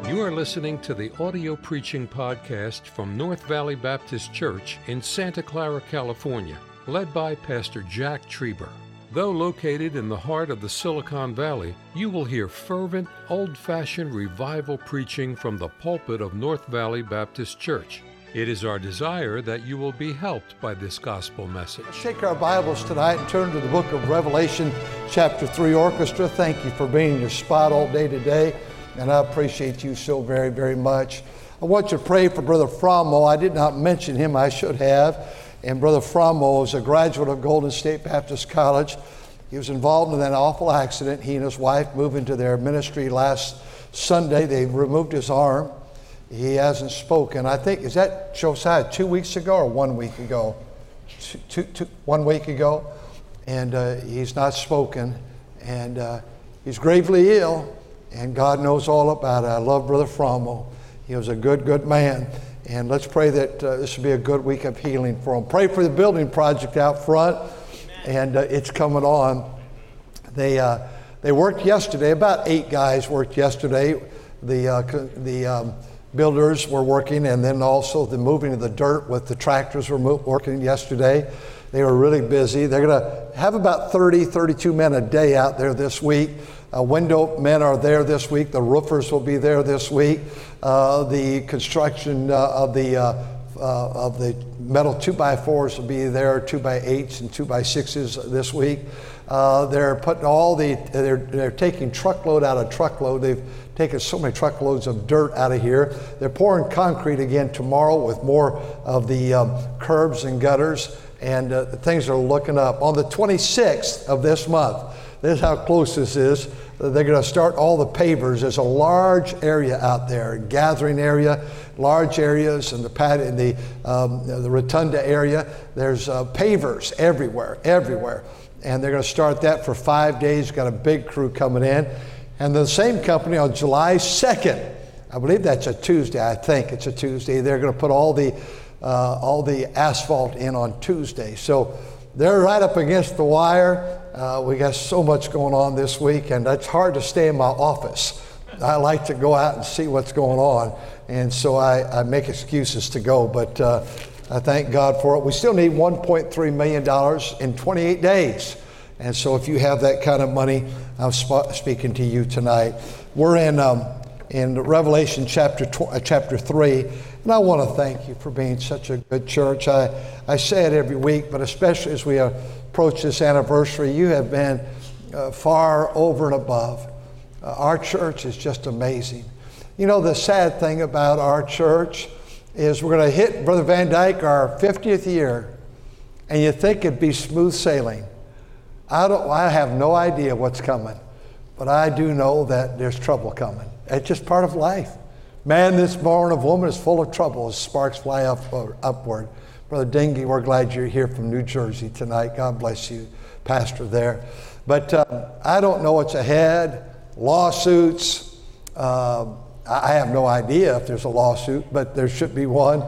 You are listening to the audio preaching podcast from North Valley Baptist Church in Santa Clara, California, led by Pastor Jack Trieber. Though located in the heart of the Silicon Valley, you will hear fervent, old-fashioned revival preaching from the pulpit of North Valley Baptist Church. It is our desire that you will be helped by this gospel message. Let's take our Bibles tonight and turn to the book of Revelation, chapter 3. Orchestra, thank you for being in your spot all day today, and I appreciate you so very, very much. I want you to pray for Brother Fromo. I did not mention him, I should have. And Brother Fromo is a graduate of Golden State Baptist College. He was involved in that awful accident. He and his wife moved into their ministry last Sunday. They removed his arm. He hasn't spoken. I think, is that Josiah 2 weeks ago or 1 week ago? 1 week ago. And he's not spoken. And he's gravely ill. And God knows all about it. I love Brother Fromo. He was a good man. And let's pray that this will be a good week of healing for him. Pray for the building project out front. And it's coming on. They worked yesterday. About 8 guys worked yesterday. The builders were working, and then also the moving of the dirt with the tractors were working yesterday. They were really busy. They're going to have about 32 men a day out there this week. Window men are there this week. The roofers will be there this week. The construction of the metal 2x4s will be there, 2x8s and 2x6s this week. They're putting they're taking truckload out of truckload. They've taken so many truckloads of dirt out of here. They're pouring concrete again tomorrow with more of the curbs and gutters, and things are looking up. On the 26th of this month, this is how close this is. They're going to start all the pavers. There's a large area out there, gathering area, large areas, and the rotunda area. There's pavers everywhere. And they're going to start that for 5 days. Got a big crew coming in. And the same company on July 2nd, I believe that's a Tuesday. I think it's a Tuesday. They're going to put all the asphalt in on Tuesday. So they're right up against the wire. We got so much going on this week, and it's hard to stay in my office. I like to go out and see what's going on, and so I make excuses to go, but I thank God for it. We still need $1.3 million in 28 days, and so if you have that kind of money, I'm speaking to you tonight. We're in Revelation chapter 3, and I want to thank you for being such a good church. I say it every week, but especially as we approach this anniversary, you have been far over and above. Our church is just amazing. You know, the sad thing about our church is we're going to hit, Brother Van Dyke, our 50th year, and you think it'd be smooth sailing. I have no idea what's coming, but I do know that there's trouble coming. It's just part of life. Man that's born of woman is full of trouble as sparks fly upward. Brother Dingy, we're glad you're here from New Jersey tonight. God bless you, pastor there. But I don't know what's ahead. Lawsuits. I have no idea if there's a lawsuit, but there should be one.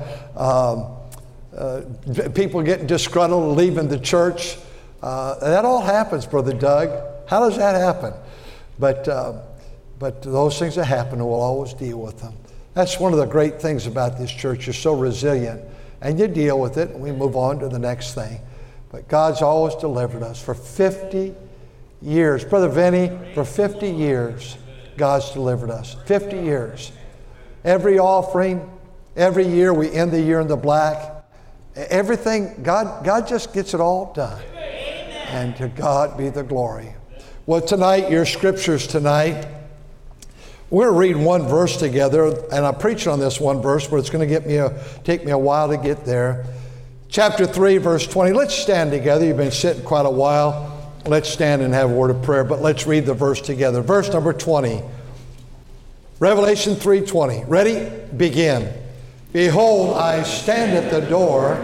People getting disgruntled, leaving the church. That all happens, Brother Doug. How does that happen? But those things that happen, we'll always deal with them. That's one of the great things about this church. You're so resilient, and you deal with it, and we move on to the next thing. But God's always delivered us for 50 years. Brother Vinny, for 50 years, God's delivered us. 50 years. Every offering, every year we end the year in the black. Everything, God just gets it all done. And to God be the glory. Well, tonight, your scriptures tonight, we're going to read one verse together, and I'm preaching on this one verse, but it's going to take me a while to get there. Chapter 3, verse 20. Let's stand together. You've been sitting quite a while. Let's stand and have a word of prayer, but let's read the verse together. Verse number 20. Revelation 3:20. Ready? Begin. Behold, I stand at the door.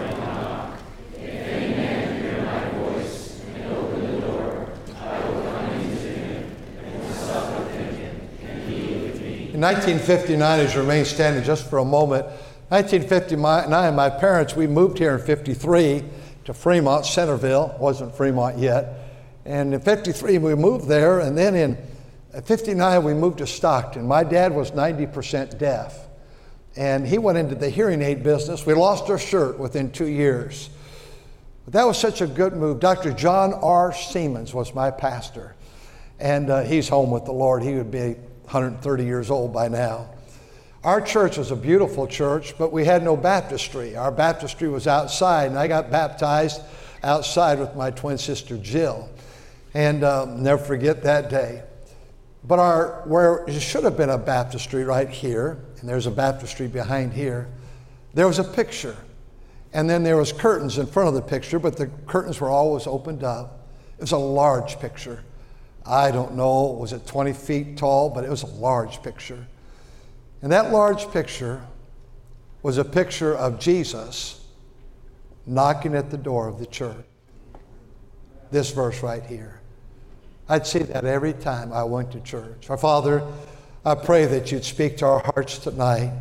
In 1959, as you remain standing just for a moment, 1959, my parents, we moved here in 53 to Fremont, Centerville. It wasn't Fremont yet. And in 53, we moved there. And then in At 59, we moved to Stockton. My dad was 90% deaf, and he went into the hearing aid business. We lost our shirt within 2 years. But that was such a good move. Dr. John R. Siemens was my pastor, and he's home with the Lord. He would be 130 years old by now. Our church was a beautiful church, but we had no baptistry. Our baptistry was outside, and I got baptized outside with my twin sister Jill, and never forget that day. But where it should have been a baptistry right here, and there's a baptistry behind here, there was a picture. And then there was curtains in front of the picture, but the curtains were always opened up. It was a large picture. I don't know, was it 20 feet tall, but it was a large picture. And that large picture was a picture of Jesus knocking at the door of the church. This verse right here. I'd see that every time I went to church. Our Father, I pray that you'd speak to our hearts tonight.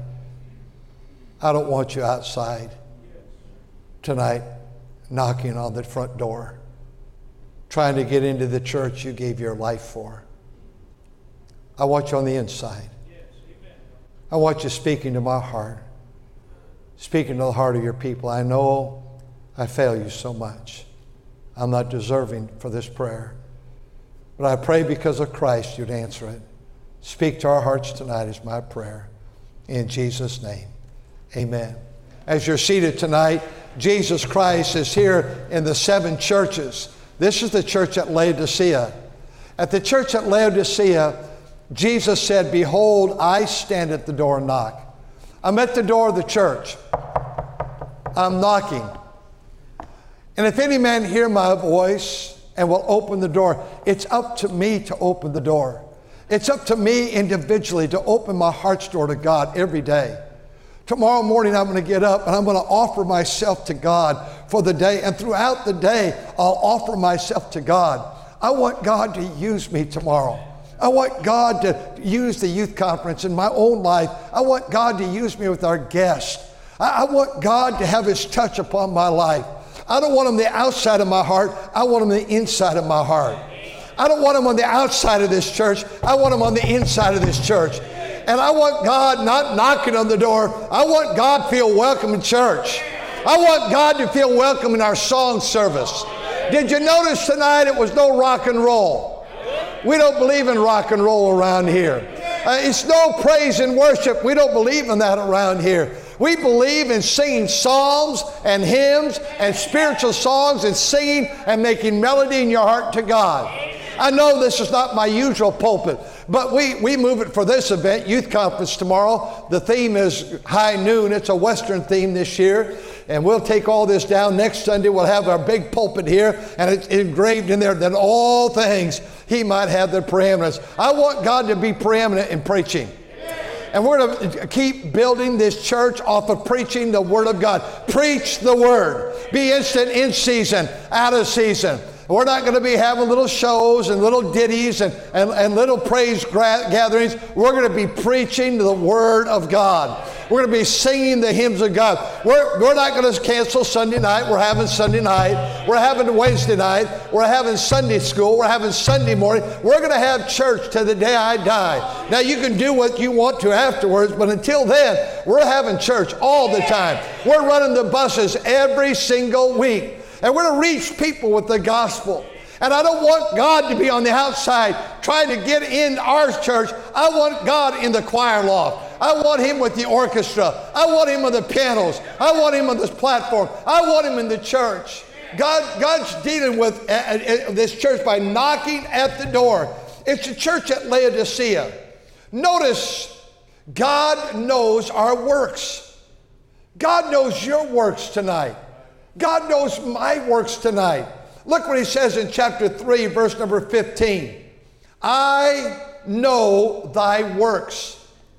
I don't want you outside tonight knocking on the front door, trying to get into the church you gave your life for. I want you on the inside. I want you speaking to my heart, speaking to the heart of your people. I know I fail you so much. I'm not deserving for this prayer. But I pray because of Christ you'd answer it. Speak to our hearts tonight is my prayer. In Jesus' name, amen. As you're seated tonight, Jesus Christ is here in the 7 churches. This is the church at Laodicea. At the church at Laodicea, Jesus said, "Behold, I stand at the door and knock." I'm at the door of the church. I'm knocking. And if any man hear my voice and will open the door, it's up to me to open the door. It's up to me individually to open my heart's door to God every day. Tomorrow morning I'm going to get up and I'm going to offer myself to God for the day. And throughout the day, I'll offer myself to God. I want God to use me tomorrow. I want God to use the youth conference in my own life. I want God to use me with our guests. I want God to have His touch upon my life. I don't want Him the outside of my heart. I want Him the inside of my heart. I don't want Him on the outside of this church. I want Him on the inside of this church. And I want God not knocking on the door. I want God to feel welcome in church. I want God to feel welcome in our song service. Did you notice tonight it was no rock and roll? We don't believe in rock and roll around here. It's no praise and worship. We don't believe in that around here. We believe in singing psalms and hymns and spiritual songs and singing and making melody in your heart to God. I know this is not my usual pulpit, but we move it for this event, Youth Conference tomorrow. The theme is High Noon. It's a Western theme this year. And we'll take all this down. Next Sunday we'll have our big pulpit here, and it's engraved in there that all things He might have their preeminence. I want God to be preeminent in preaching. And we're going to keep building this church off of preaching the Word of God. Preach the Word. Be instant in season, out of season. We're not going to be having little shows and little ditties and little praise gatherings. We're going to be preaching the Word of God. We're going to be singing the hymns of God. We're not going to cancel Sunday night. We're having Sunday night. We're having Wednesday night. We're having Sunday school. We're having Sunday morning. We're going to have church till the day I die. Now, you can do what you want to afterwards, but until then, we're having church all the time. We're running the buses every single week. And we're going to reach people with the gospel. And I don't want God to be on the outside trying to get in our church. I want God in the choir loft. I want Him with the orchestra. I want Him on the pianos. I want Him on this platform. I want Him in the church. God's dealing with this church by knocking at the door. It's a church at Laodicea. Notice, God knows our works. God knows your works tonight. God knows my works tonight. Look what He says in chapter 3, verse number 15. I know thy works.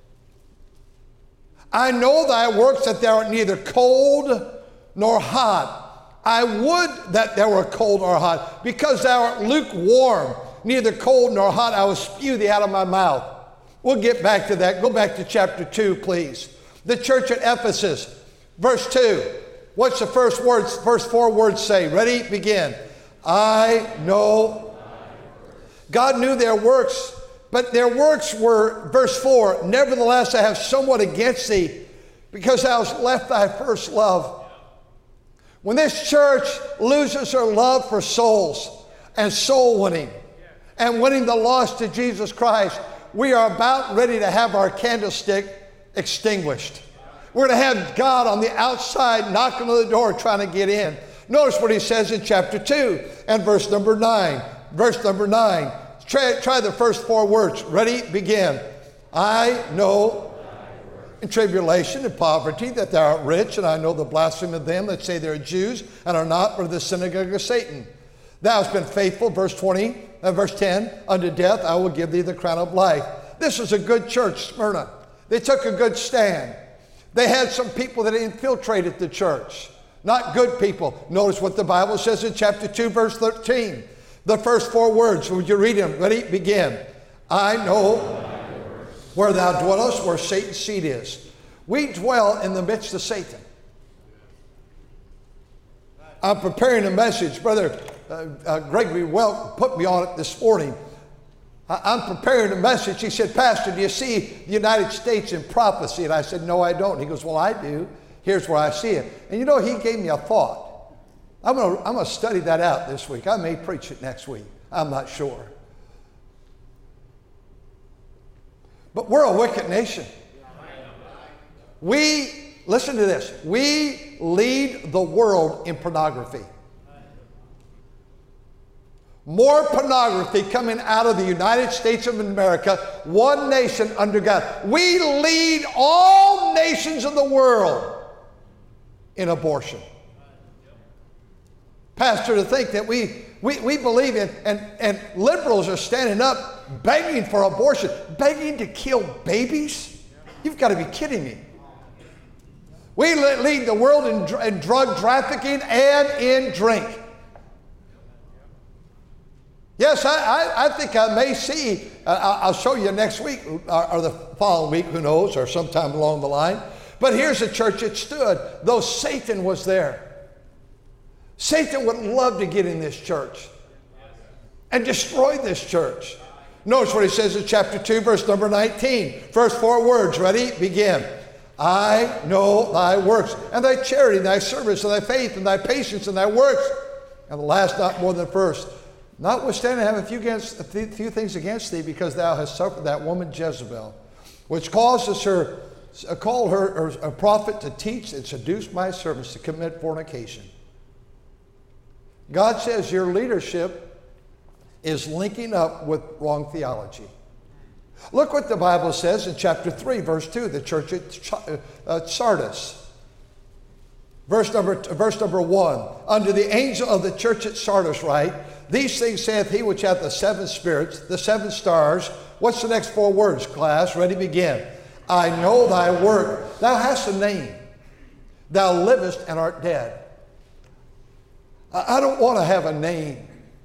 I know thy works, that thou art neither cold nor hot. I would that thou wert cold or hot, because thou art lukewarm, neither cold nor hot, I will spew thee out of my mouth. We'll get back to that. Go back to chapter 2, please. The church at Ephesus, verse 2. What's the first words? First 4 words say? Ready? Begin. I know. God knew their works But their works were, verse 4, nevertheless I have somewhat against thee, because thou hast left thy first love. When this church loses her love for souls and soul winning and winning the lost to Jesus Christ, we are about ready to have our candlestick extinguished. We're going to have God on the outside knocking on the door trying to get in. Notice what he says in chapter 2 and verse number 9. Verse number 9. Try the first 4 words. Ready? Begin. I know in tribulation and poverty that thou art rich, and I know the blasphemy of them that say they are Jews and are not, but of the synagogue of Satan. Thou hast been faithful, verse 10, unto death I will give thee the crown of life. This is a good church, Smyrna. They took a good stand. They had some people that infiltrated the church, not good people. Notice what the Bible says in chapter 2, verse 13. The first 4 words, would you read them? Ready? Begin. I know where thou dwellest, where Satan's seat is. We dwell in the midst of Satan. I'm preparing a message. Brother Gregory Welk put me on it this morning. I'm preparing a message. He said, Pastor, do you see the United States in prophecy? And I said, no, I don't. He goes, well, I do. Here's where I see it. And you know, he gave me a thought. I'm going to study that out this week. I may preach it next week. I'm not sure. But we're a wicked nation. Listen to this. We lead the world in pornography. More pornography coming out of the United States of America, one nation under God. We lead all nations of the world in abortion. Pastor, to think that we believe in, and liberals are standing up begging for abortion, begging to kill babies? You've got to be kidding me. We lead the world in drug trafficking and in drink. Yes, I think I may see, I'll show you next week or the following week, who knows, or sometime along the line. But here's a church that stood, though Satan was there. Satan would love to get in this church and destroy this church. Notice what he says in chapter 2, verse number 19. First 4 words. Ready? Begin. I know thy works, and thy charity, and thy service, and thy faith, and thy patience, and thy works. And the last not more than first. Notwithstanding, I have a few things against thee, because thou hast suffered that woman Jezebel, which called her a prophet to teach and seduce my servants to commit fornication. God says your leadership is linking up with wrong theology. Look what the Bible says in chapter 3, verse 2, the church at Sardis. Verse number 1. Unto the angel of the church at Sardis write, these things saith he which hath the 7 spirits, the 7 stars. What's the next 4 words, class? Ready, begin. I know thy work. Thou hast a name. Thou livest and art dead. I don't want to have a name.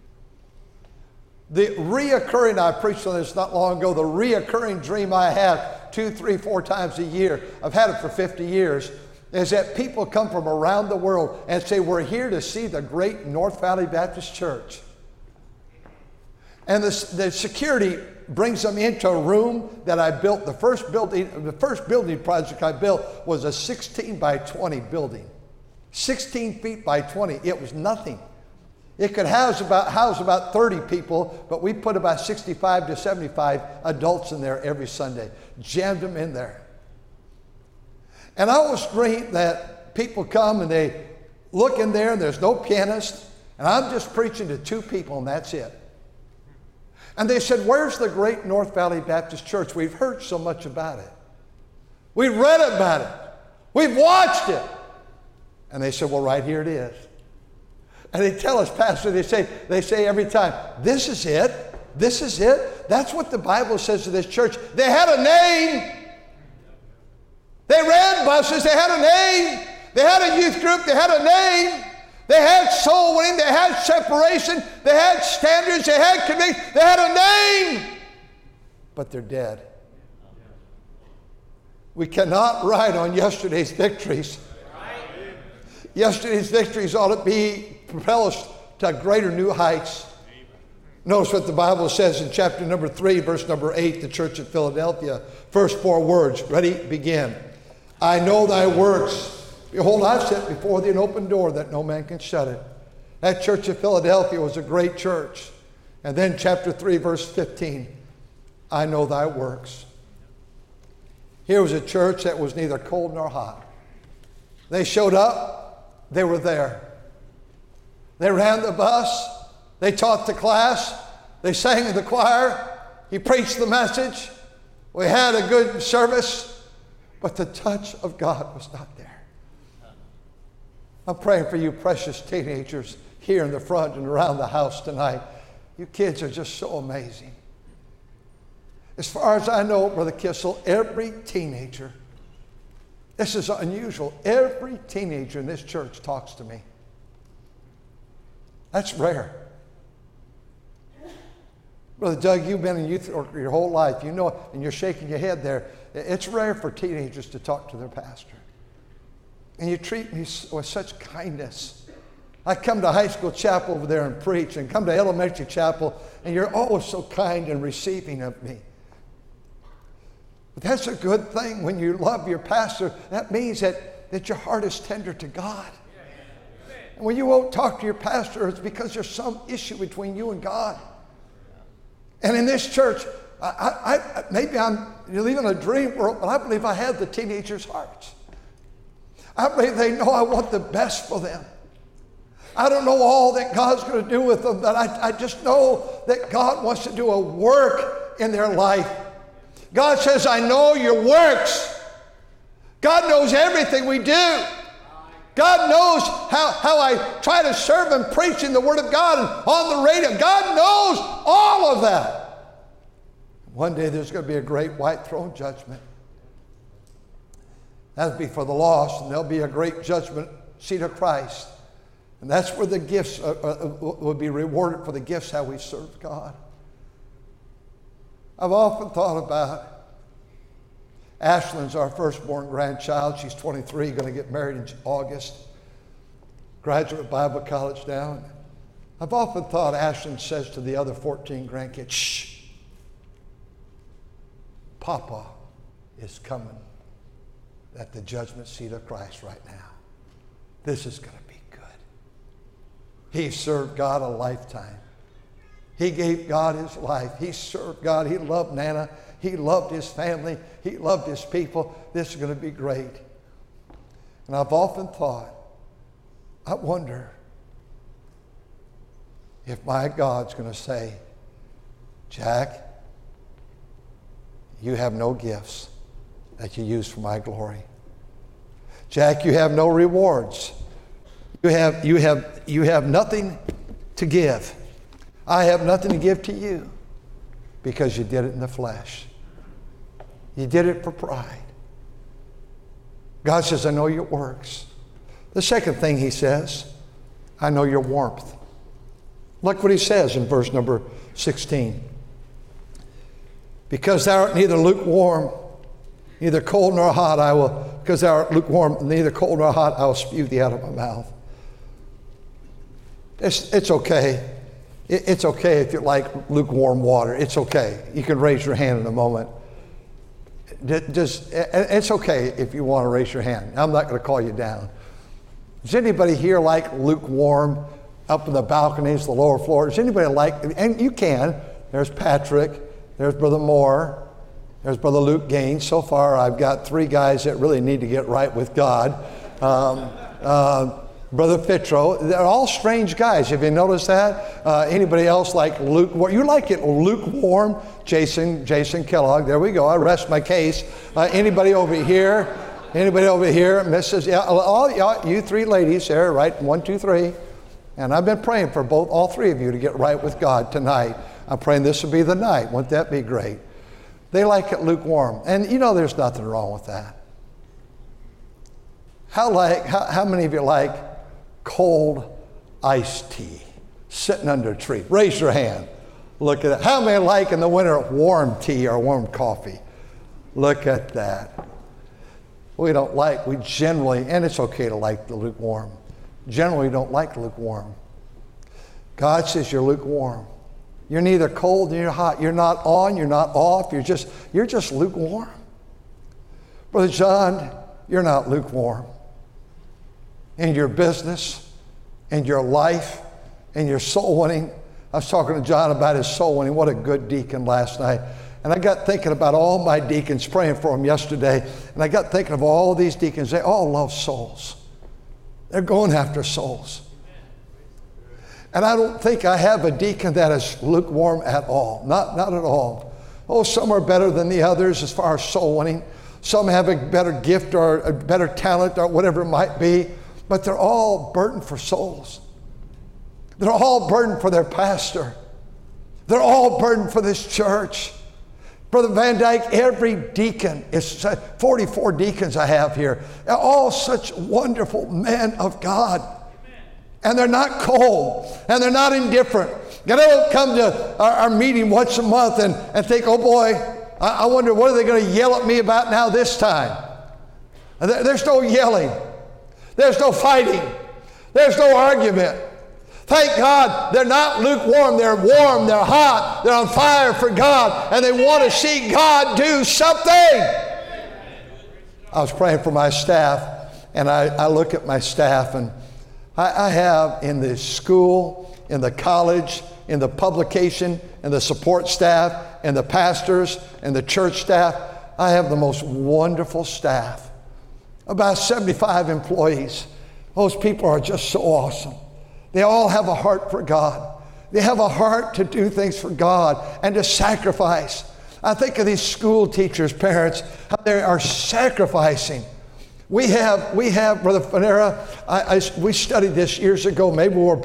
I preached on this not long ago, the reoccurring dream I have 2, 3, 4 times a year, I've had it for 50 years, is that people come from around the world and say, we're here to see the great North Valley Baptist Church. And the security brings them into a room that I built. The first building project I built was a 16 by 20 building. 16 feet by 20. It was nothing. It could house about 30 people, but we put about 65 to 75 adults in there every Sunday. Jammed them in there. And I always dream that people come and they look in there and there's no pianist, and I'm just preaching to 2 people and that's it. And they said, where's the great North Valley Baptist Church? We've heard so much about it. We've read about it. We've watched it. And they said, well, right here it is. And they tell us, Pastor, they say every time, this is it. This is it. That's what the Bible says to this church. They had a name. They ran buses. They had a name. They had a youth group. They had a name. They had soul winning. They had separation. They had standards. They had conviction. They had a name. But they're dead. We cannot ride on yesterday's victories. Yesterday's victories ought to propel us to greater new heights. Notice what the Bible says in chapter number 3, verse number 8, the church at Philadelphia. First 4 words. Ready? Begin. I know thy works. Behold, I've set before thee an open door that no man can shut it. That church of Philadelphia was a great church. And then chapter 3, verse 15. I know thy works. Here was a church that was neither cold nor hot. They showed up. They were there. They ran the bus. They taught the class. They sang in the choir. He preached the message. We had a good service. But the touch of God was not there. I'm praying for you precious teenagers here in the front and around the house tonight. You kids are just so amazing. As far as I know, Brother Kissel, every teenager, this is unusual, every teenager in this church talks to me. That's rare. Brother Doug, you've been in youth your whole life. You know, and you're shaking your head there. It's rare for teenagers to talk to their pastor. And you treat me with such kindness. I come to high school chapel over there and preach, and come to elementary chapel, and you're always so kind and receiving of me. But that's a good thing when you love your pastor. That means that your heart is tender to God. And when you won't talk to your pastor, it's because there's some issue between you and God. And in this church, maybe I'm living a dream world, but I believe I have the teenagers' hearts. I believe they know I want the best for them. I don't know all that God's going to do with them, but I just know that God wants to do a work in their life. God says, I know your works. God knows everything we do. God knows how I try to serve and preach in the Word of God and on the radio. God knows all of that. One day there's going to be a great white throne judgment. That'll be for the lost, and there'll be a great judgment seat of Christ. And that's where the gifts will be rewarded for the gifts, how we serve God. I've often thought about Ashlyn's our firstborn grandchild. She's 23, going to get married in August. Graduate Bible college now. I've often thought Ashlyn says to the other 14 grandkids, shh, Papa is coming at the judgment seat of Christ right now. This is going to be good. He served God a lifetime. He gave God his life. He served God. He loved Nana. He loved his family. He loved his people. This is going to be great. And I've often thought, I wonder if my God's going to say, Jack, you have no gifts that you use for my glory. Jack, you have no rewards. You have nothing to give. I have nothing to give to you because you did it in the flesh. You did it for pride. God says, I know your works. The second thing he says, I know your warmth. Look what he says in verse number 16. Because thou art neither lukewarm, neither cold nor hot, because thou art lukewarm, neither cold nor hot, I will spew thee out of my mouth. It's okay. It's okay if you like lukewarm water. It's okay. You can raise your hand in a moment. It's okay if you want to raise your hand. I'm not going to call you down. Does anybody here like lukewarm up in the balconies, the lower floor? Does anybody like, and you can. There's Patrick. There's Brother Moore. There's Brother Luke Gaines. So far, I've got 3 guys that really need to get right with God. Brother Fitro. They're all strange guys. Have you noticed that? Anybody else like lukewarm? You like it lukewarm? Jason Kellogg. There we go. I rest my case. Anybody over here? Anybody over here? Mrs. Yeah, all you 3 ladies there, right? 1, 2, 3. And I've been praying for all 3 of you to get right with God tonight. I'm praying this will be the night. Wouldn't that be great? They like it lukewarm. And you know there's nothing wrong with that. How many of you like cold iced tea sitting under a tree? Raise your hand. Look at that. How many like in the winter warm tea or warm coffee? Look at that. We generally, and it's okay to like the lukewarm. Generally, we don't like lukewarm. God says you're lukewarm. You're neither cold nor hot. You're not on, you're not off. You're just lukewarm. Brother John, you're not lukewarm. In your business, in your life, in your soul winning. I was talking to John about his soul winning. What a good deacon last night. And I got thinking about all my deacons, praying for them yesterday. And I got thinking of all these deacons. They all love souls. They're going after souls. And I don't think I have a deacon that is lukewarm at all. Not at all. Oh, some are better than the others as far as soul winning. Some have a better gift or a better talent or whatever it might be. But they're all burdened for souls. They're all burdened for their pastor. They're all burdened for this church. Brother Van Dyke, every deacon, it's 44 deacons I have here, they're all such wonderful men of God. And they're not cold, and they're not indifferent. They don't come to our meeting once a month and think, oh boy, I wonder what are they going to yell at me about now this time. There's no yelling. There's no fighting. There's no argument. Thank God they're not lukewarm. They're warm. They're hot. They're on fire for God. And they want to see God do something. I was praying for my staff, and I look at my staff, and I have in the school, in the college, in the publication, in the support staff, and the pastors, and the church staff, I have the most wonderful staff. About 75 employees. Those people are just so awesome. They all have a heart for God. They have a heart to do things for God and to sacrifice. I think of these school teachers, parents, how they are sacrificing. We have, Brother Fanera, we studied this years ago. Maybe we'll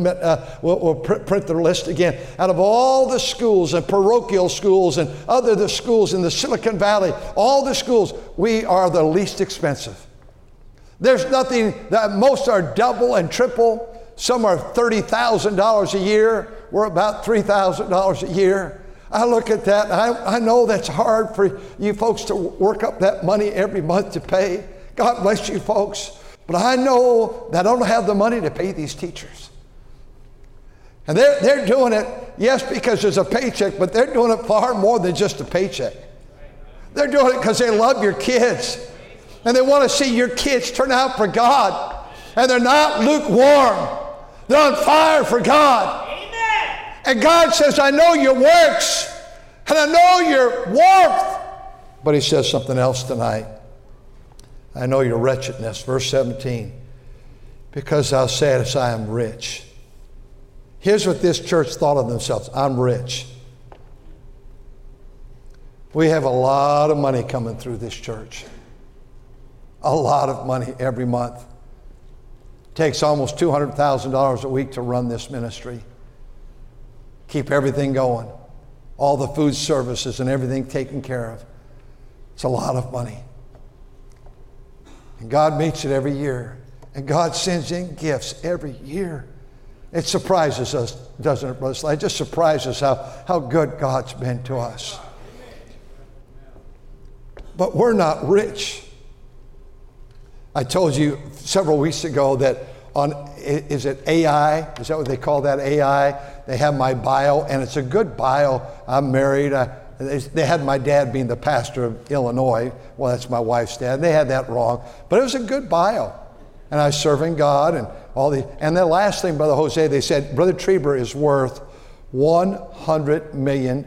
print the list again. Out of all the schools and parochial schools and the schools in the Silicon Valley, all the schools, we are the least expensive. There's nothing, most are double and triple. Some are $30,000 a year. We're about $3,000 a year. I look at that, and I know that's hard for you folks to work up that money every month to pay. God bless you folks. But I know that I don't have the money to pay these teachers. And they're doing it, yes, because there's a paycheck, but they're doing it far more than just a paycheck. They're doing it because they love your kids. And they want to see your kids turn out for God. And they're not lukewarm. They're on fire for God. Amen. And God says, I know your works. And I know your warmth. But he says something else tonight. I know your wretchedness. Verse 17. Because thou sayest, I am rich. Here's what this church thought of themselves. I'm rich. We have a lot of money coming through this church. A lot of money every month. It takes almost $200,000 a week to run this ministry. Keep everything going. All the food services and everything taken care of. It's a lot of money. And God meets it every year. And God sends in gifts every year. It surprises us, doesn't it, Brother Sly? It just surprises how good God's been to us. But we're not rich. I told you several weeks ago that is it AI? Is that what they call that, AI? They have my bio, and it's a good bio. I'm married. They had my dad being the pastor of Illinois. Well, that's my wife's dad. They had that wrong. But it was a good bio. And I was serving God and all the. And the last thing, Brother Jose, they said, Brother Trieber is worth $100 million.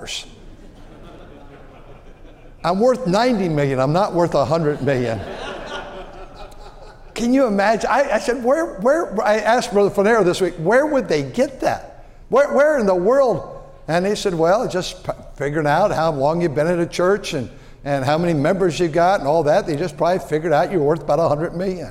I'm worth 90 million. I'm not worth 100 million. Can you imagine? I said, where? I asked Brother Fanera this week, where would they get that? Where in the world? And he said, well, just figuring out how long you've been at a church and how many members you got and all that. They just probably figured out you're worth about 100 million.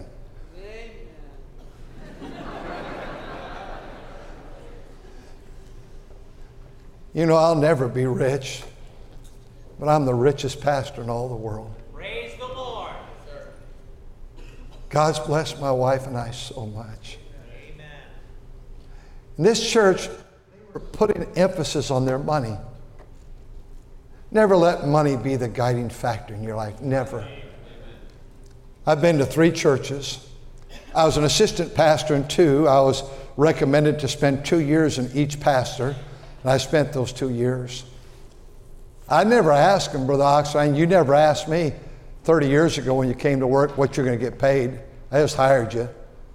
You know, I'll never be rich, but I'm the richest pastor in all the world. Praise the Lord. God's blessed my wife and I so much. Amen. In this church, they were putting emphasis on their money. Never let money be the guiding factor in your life. Never. I've been to 3 churches. I was an assistant pastor in 2. I was recommended to spend 2 years in each pastor. And I spent those 2 years. I never asked him, Brother Oxline, you never asked me 30 years ago when you came to work what you're going to get paid. I just hired you.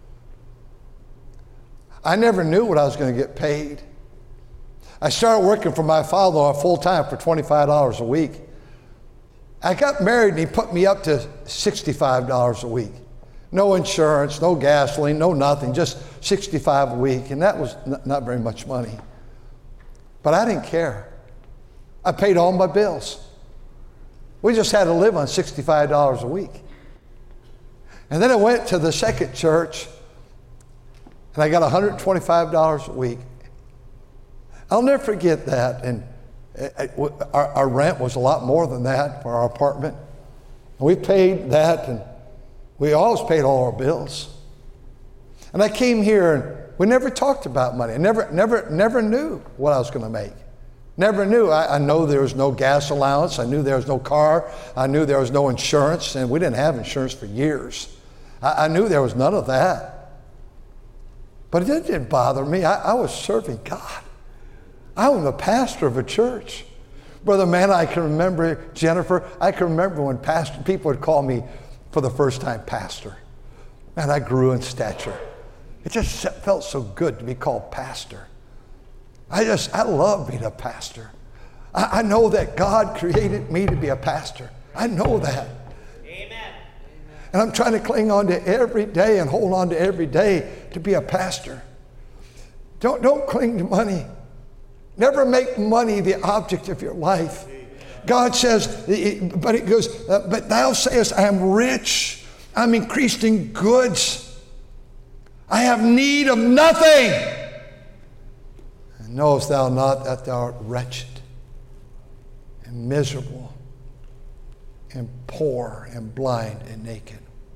I never knew what I was going to get paid. I started working for my father full-time for $25 a week. I got married and he put me up to $65 a week. No insurance, no gasoline, no nothing, just $65 a week. And that was not very much money. But I didn't care. I paid all my bills. We just had to live on $65 a week. And then I went to the second church and I got $125 a week. I'll never forget that. And our rent was a lot more than that for our apartment. And we paid that, and we always paid all our bills. And I came here and we never talked about money. I never knew what I was going to make. Never knew. I know there was no gas allowance. I knew there was no car. I knew there was no insurance, and we didn't have insurance for years. I knew there was none of that. But it didn't bother me. I was serving God. I was a pastor of a church. Brother Man, I can remember, Jennifer, I can remember when people would call me for the first time pastor. And I grew in stature. It just felt so good to be called pastor. I love being a pastor. I know that God created me to be a pastor. I know that. Amen. And I'm trying to cling on to every day and hold on to every day to be a pastor. Don't cling to money. Never make money the object of your life. God says, but it goes, but thou sayest, I am rich. I'm increased in goods. I have need of nothing. And knowest thou not that thou art wretched and miserable and poor and blind and naked?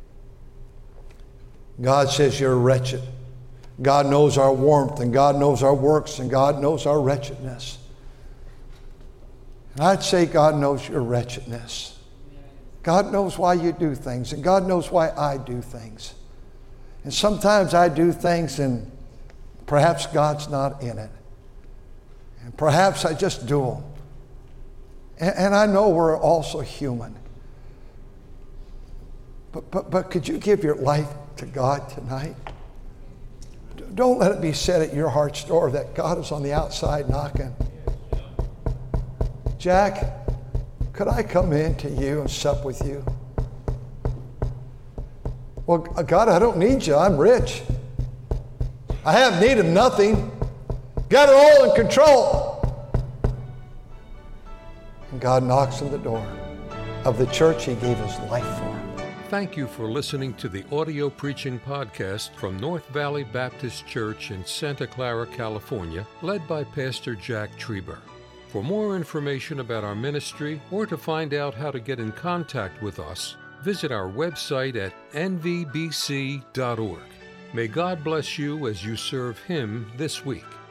God says you're wretched. God knows our warmth, and God knows our works, and God knows our wretchedness. And I'd say God knows your wretchedness. God knows why you do things, and God knows why I do things. And sometimes I do things and perhaps God's not in it. And perhaps I just do them. And I know we're also human. But could you give your life to God tonight? Don't let it be said at your heart's door that God is on the outside knocking. Jack, could I come in to you and sup with you? Well, God, I don't need you. I'm rich. I have need of nothing. Got it all in control. And God knocks on the door of the church He gave His life for. Thank you for listening to the audio preaching podcast from North Valley Baptist Church in Santa Clara, California, led by Pastor Jack Trieber. For more information about our ministry or to find out how to get in contact with us, visit our website at nvbc.org. May God bless you as you serve Him this week.